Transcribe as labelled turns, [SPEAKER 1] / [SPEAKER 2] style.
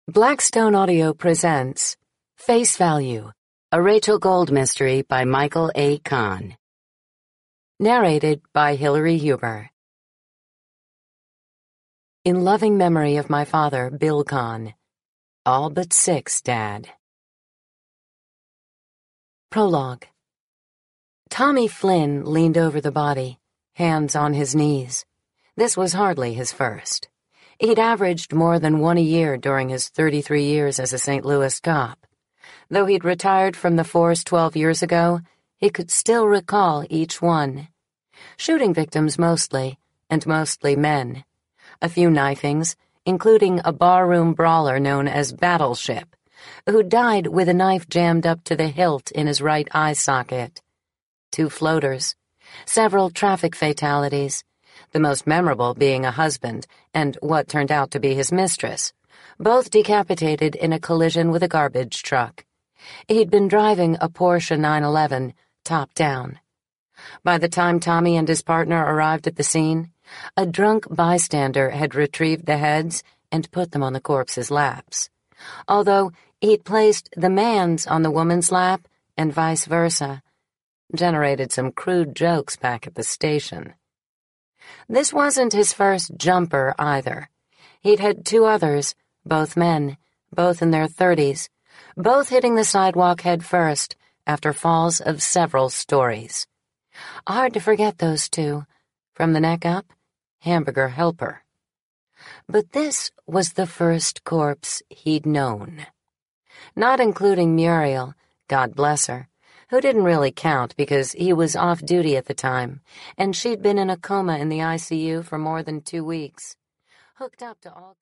[SPEAKER 1] Blackstone Audio presents Face Value, a Rachel Gold mystery by Michael A. Kahn. Narrated by Hillary Huber. In loving memory of my father, Bill Kahn. All but 6, Dad. Prologue. Tommy Flynn leaned over the body, hands on his knees. This was hardly his first. He'd averaged more than one a year during his 33 years as a St. Louis cop. Though he'd retired from the force 12 years ago, he could still recall each one. Shooting victims mostly, and mostly men. A few knifings, including a barroom brawler known as Battleship, who died with a knife jammed up to the hilt in his right eye socket. 2 floaters. Several traffic fatalities. The most memorable being a husband and what turned out to be his mistress, both decapitated in a collision with a garbage truck. He'd been driving a Porsche 911, top down. By the time Tommy and his partner arrived at the scene, a drunk bystander had retrieved the heads and put them on the corpse's laps, although he'd placed the man's on the woman's lap and vice versa. Generated some crude jokes back at the station. This wasn't his first jumper, either. He'd had 2 others, both men, both in their 30s, both hitting the sidewalk head first after falls of several stories. Hard to forget those 2. From the neck up, hamburger helper. But this was the first corpse he'd known. Not including Muriel, God bless her, who didn't really count because he was off duty at the time, and she'd been in a coma in the ICU for more than 2 weeks, hooked up to all